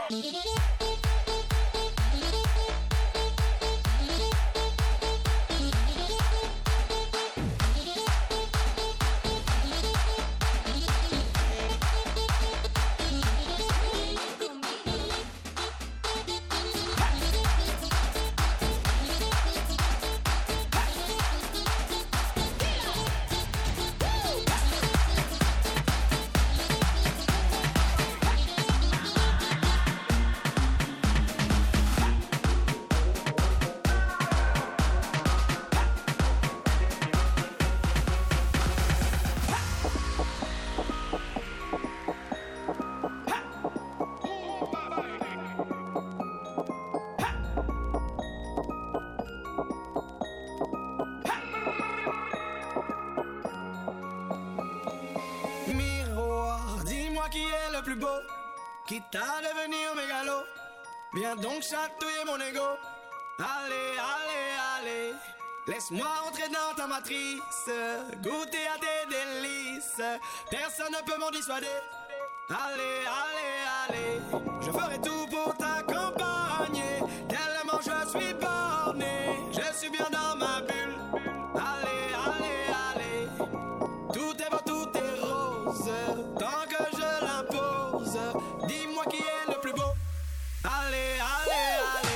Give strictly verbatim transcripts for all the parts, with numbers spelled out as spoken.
Quitte à devenir mégalo, viens donc chatouiller mon ego. Allez, allez, allez, laisse-moi entrer dans ta matrice, goûter à tes délices, personne ne peut m'en dissuader. Allez, allez, allez, je ferai tout pour t'accompagner, tellement je suis borné, je suis bien dans ma bulle. Allez, allez, allez, tout est beau, tout est rose, tant que je l'impose. Dis-moi qui est le plus beau. Allez, allez, allez.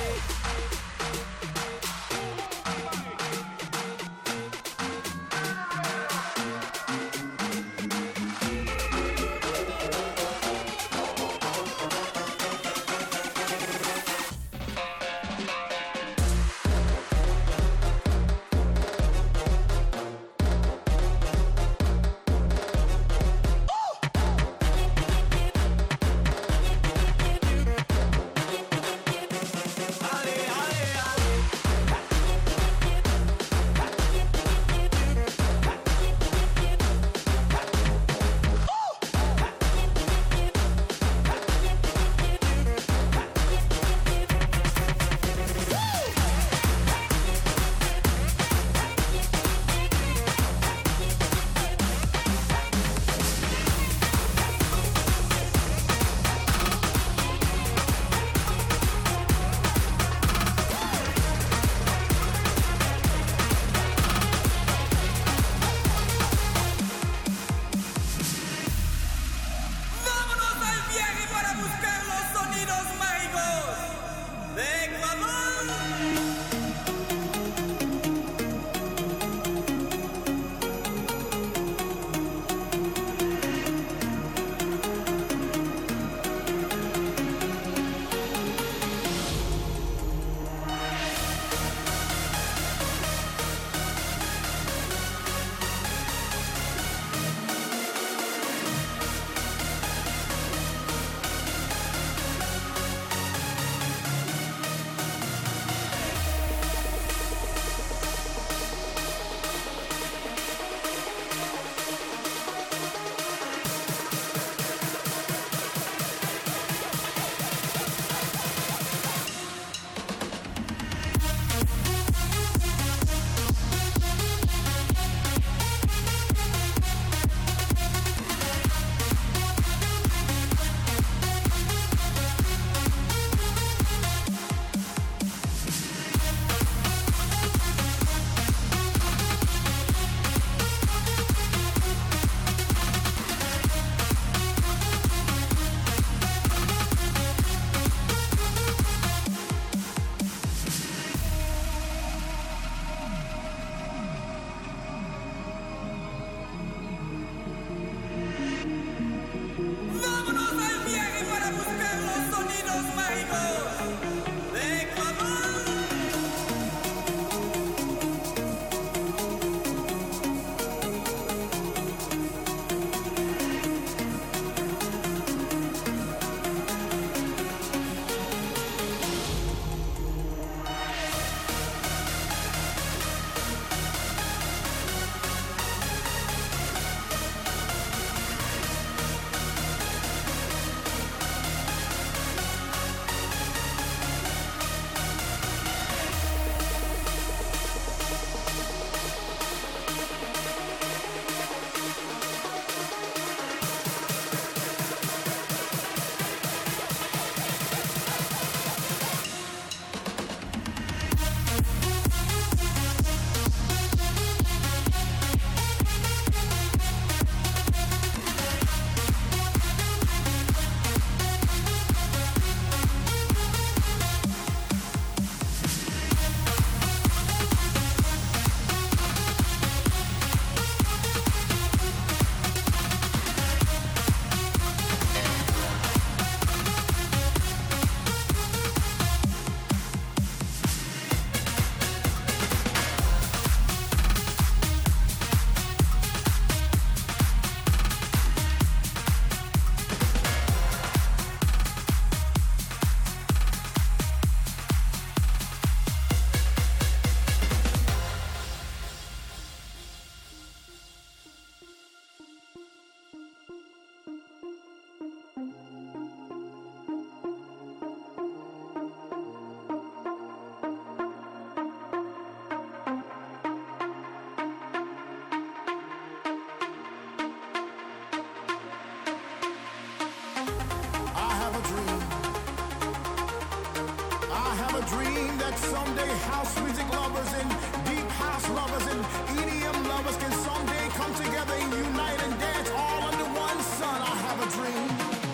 dream that someday house music lovers and deep house lovers and E D M lovers can someday come together and unite and dance all under one sun. I have a dream.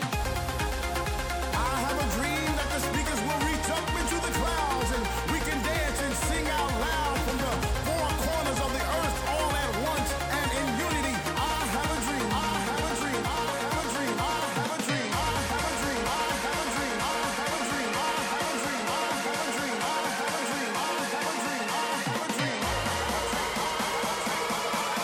I have a dream that the speakers will reach up into the clouds and we can dance and sing out loud from the four corners of the earth all at once and in unity. I have a dream. I have a dream. I have a dream. I have a dream. I have a dream. I have a dream. I have a dream. I have a dream. I have a dream. I have a dream. I have a dream. I have a dream.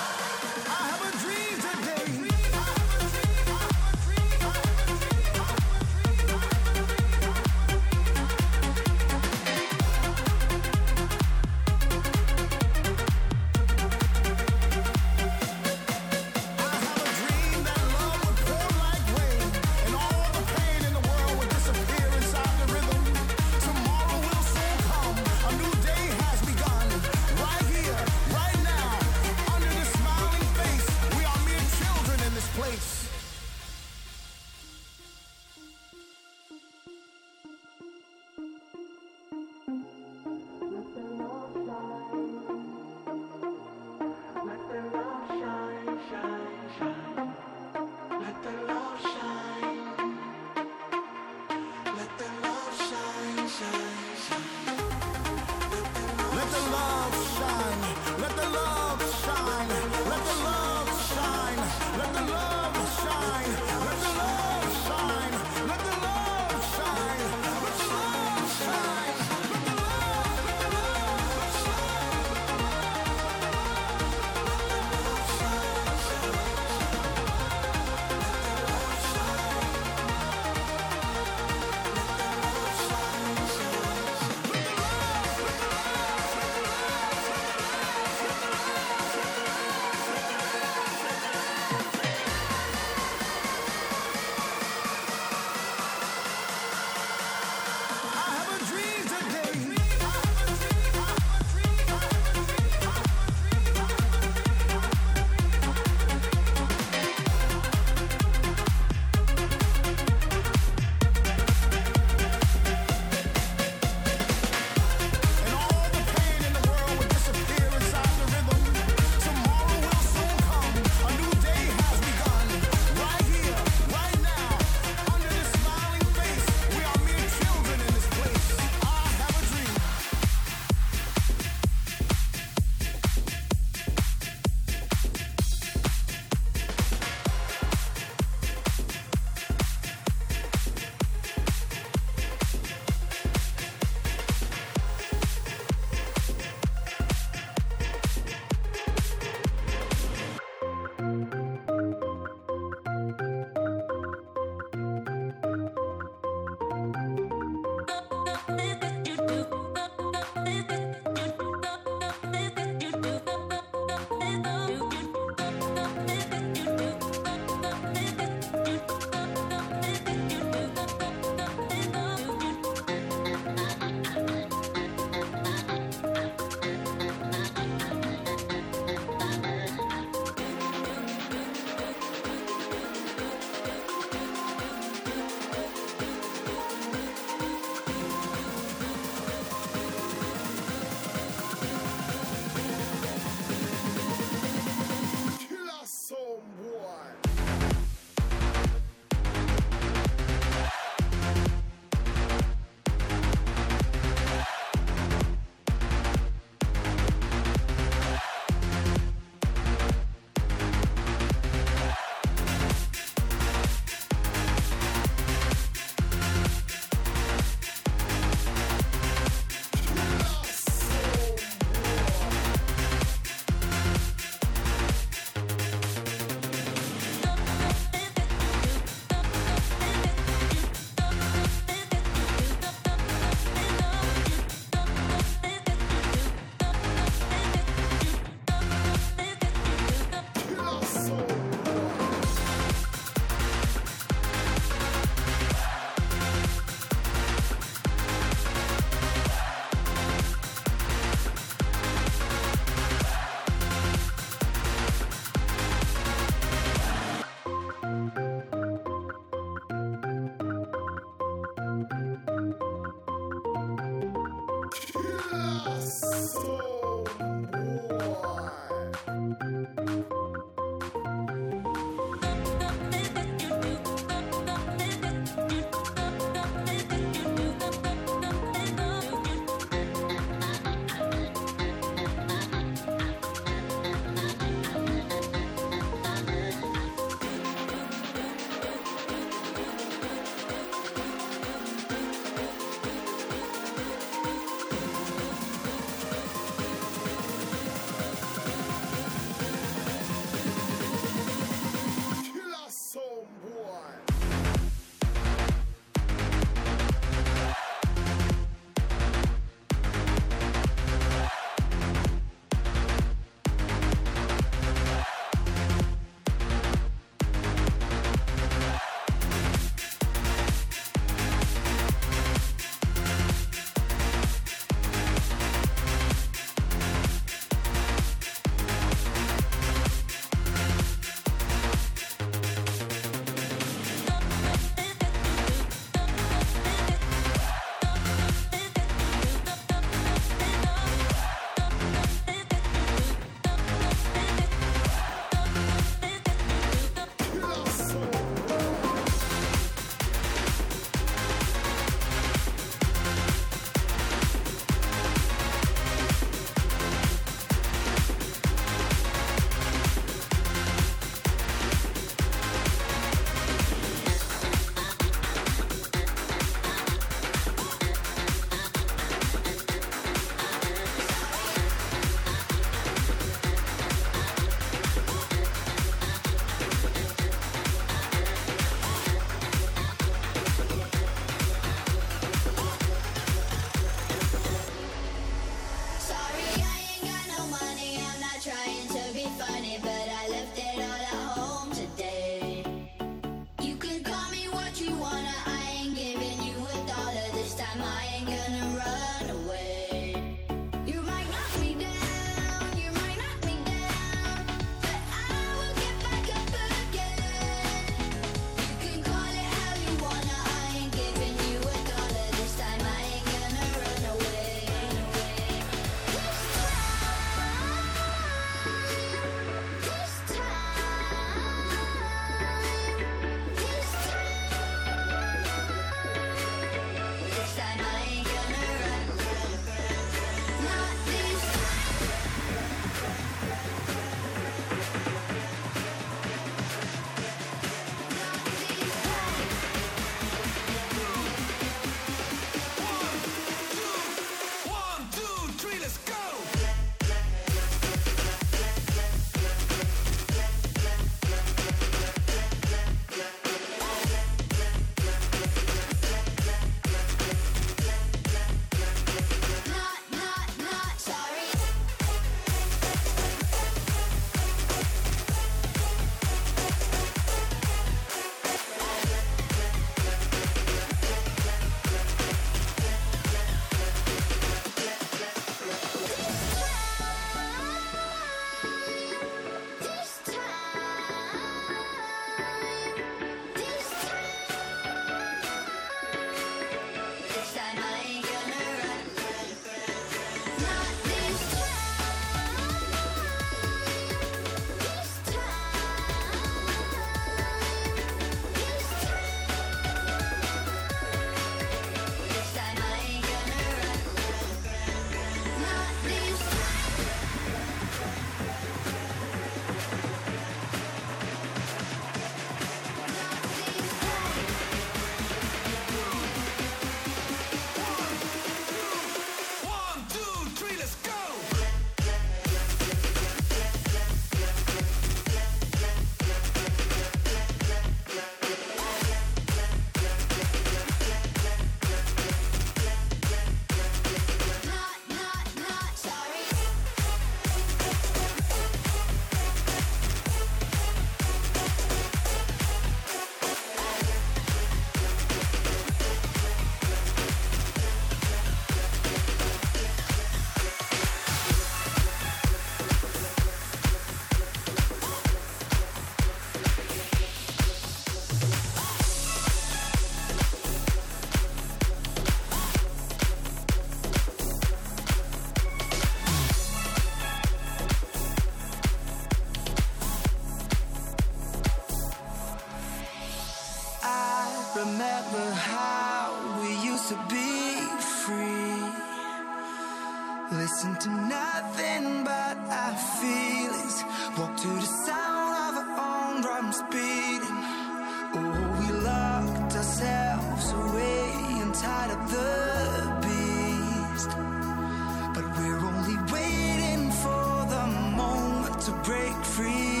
Walk to the sound of our own drums beating. Oh, we locked ourselves away and tied up the beast. But we're only waiting for the moment to break free.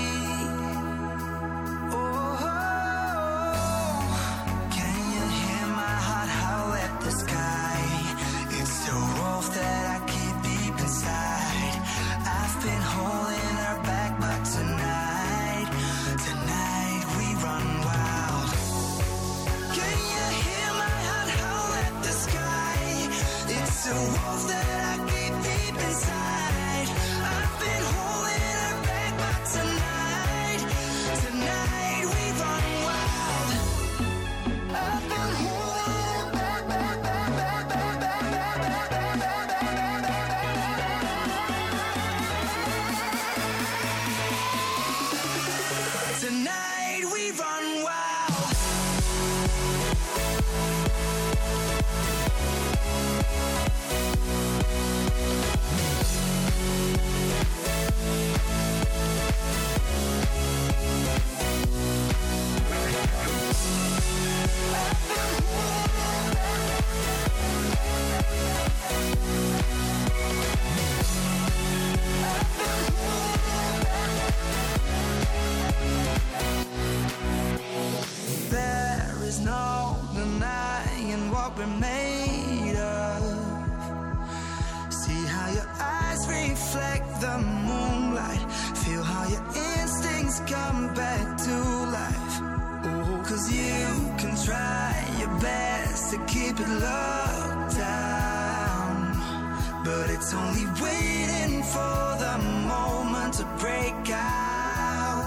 We're made of. See how your eyes reflect the moonlight. Feel how your instincts come back to life. Oh, 'cause you can try your best to keep it locked down, but it's only waiting for the moment to break out.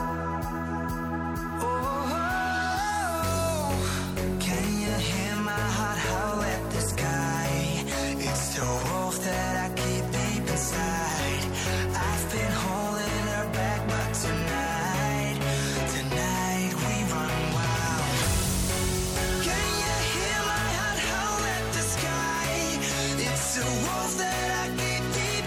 Oh, can you hear my heart howl at the sky? It's the wolf that I keep deep inside. I've been holding her back, but tonight, tonight we run wild. Can you hear my heart howl at the sky? It's the wolf that I keep deep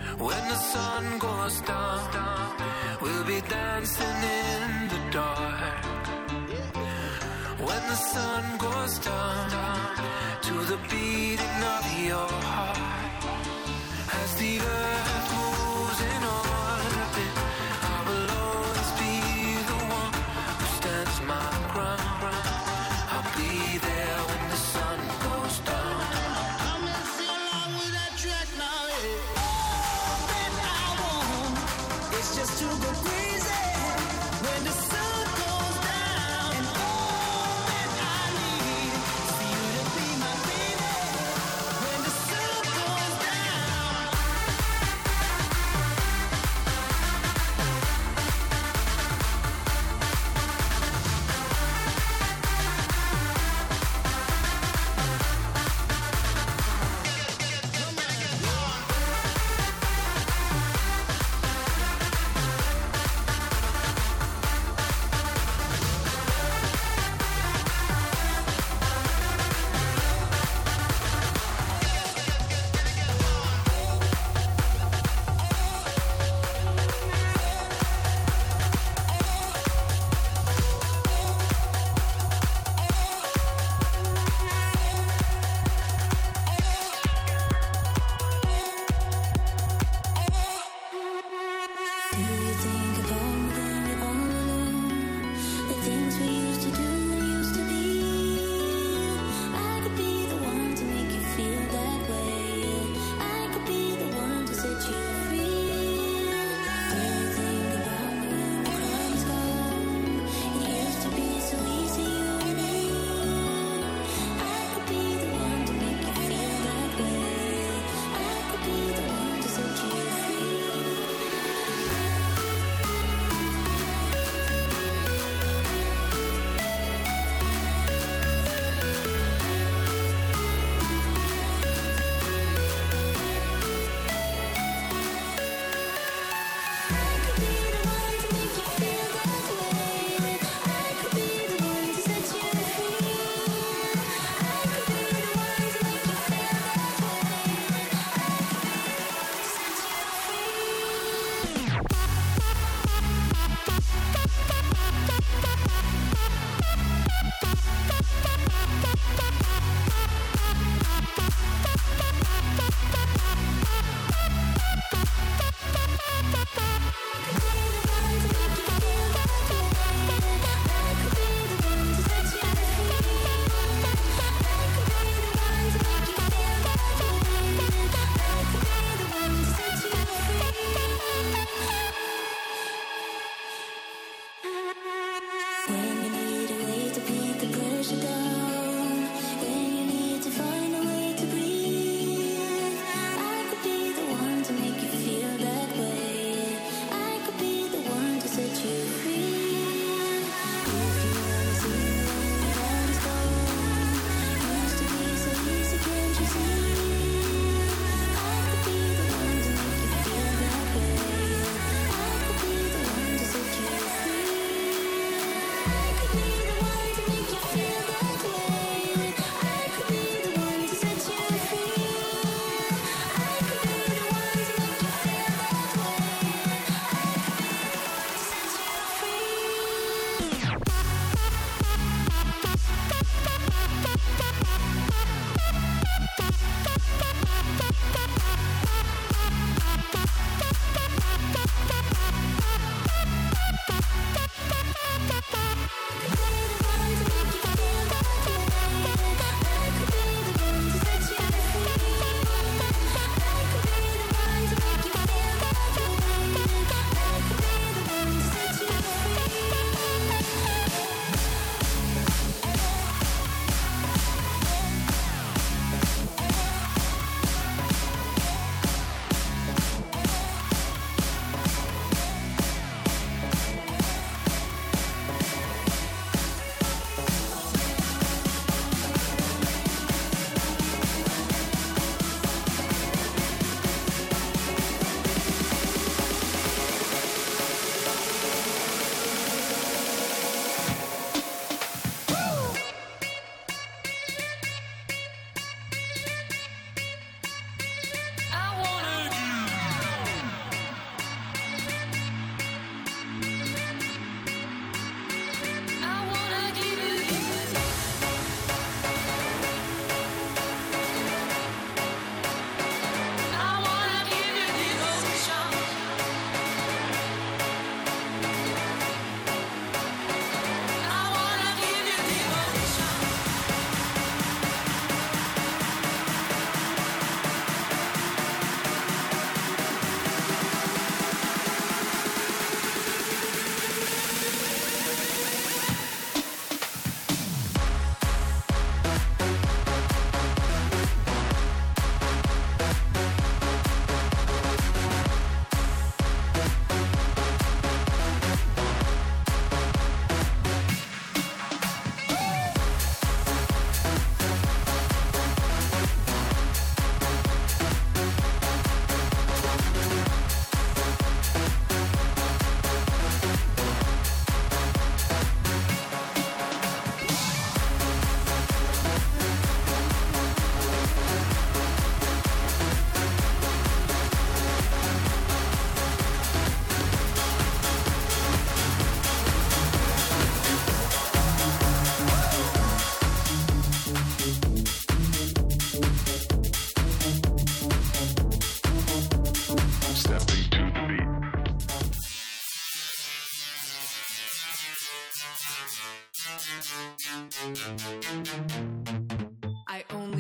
When the sun goes down, we'll be dancing in the dark. When the sun goes down, to the beating of your heart. As the earth moves in orbit, I will always be the one who stands my ground. I'll be there when the sun goes down. I'm gonna sing along with that track now, yeah. All that I want is just to go crazy when the sun goes down. And all that I need is for you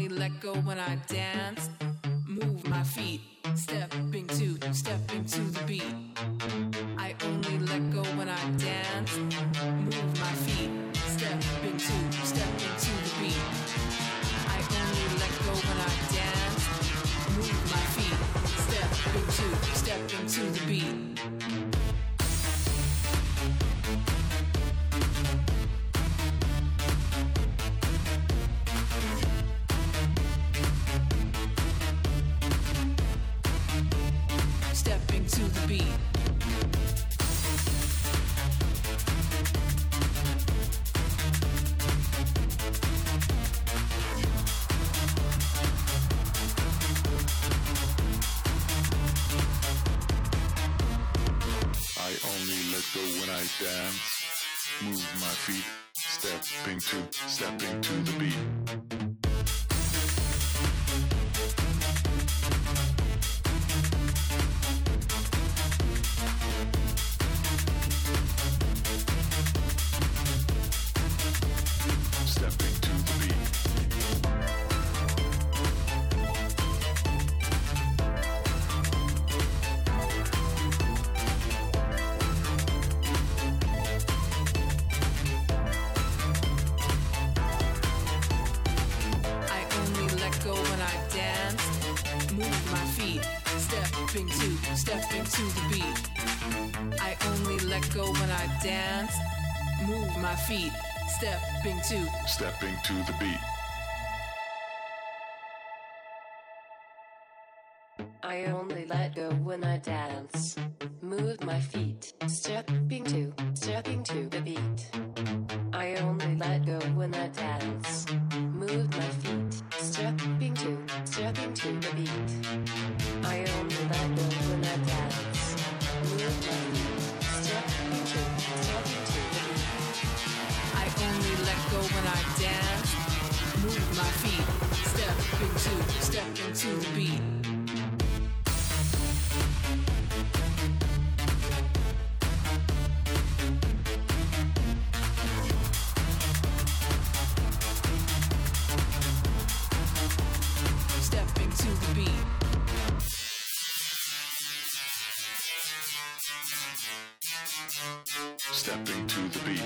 only let go when I dance. Move my feet, stepping to, stepping to the beat. I only let go when I dance. Move my feet, stepping to, stepping to the beat. I only let go when I dance. Move my feet, stepping to, stepping to the beat. Stepping to the beat. I only let go when I dance. Move my feet, stepping to, stepping to the beat. Stepping to, stepping to the beat. I only let go when I dance. Move my feet, stepping to, stepping to the beat. I only let go when I dance. Move my feet, stepping to, stepping to the beat. I only let go when I dance. Move my feet, stepping to, stepping to the beat. I only let go when I dance. Move my feet, stepping to, stepping to the beat. I only let go when I dance. Move my feet, stepping to, stepping to the beat. Stepping to the beat. Stepping to the beat.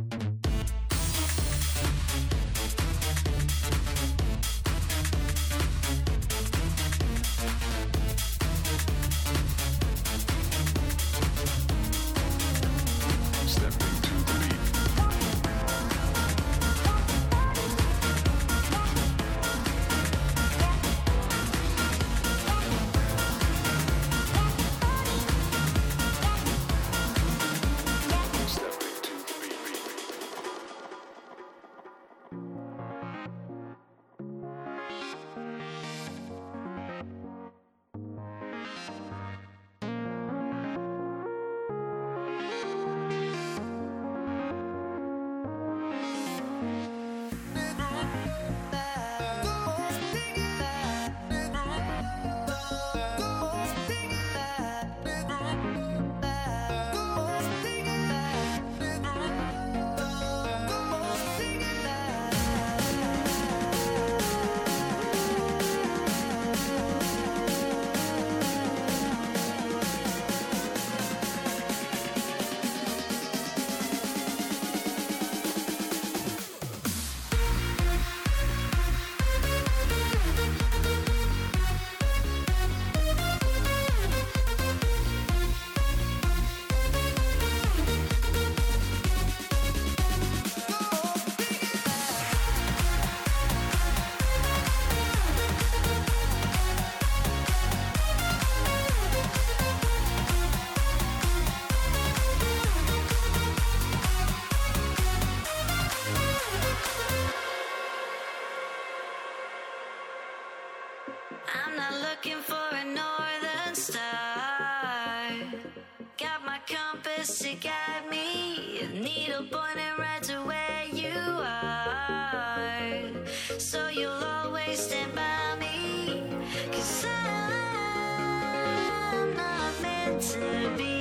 I'm not looking for a northern star. Got my compass to guide me, a needle pointing right to where you are. So you'll always stand by me, 'cause I'm not meant to be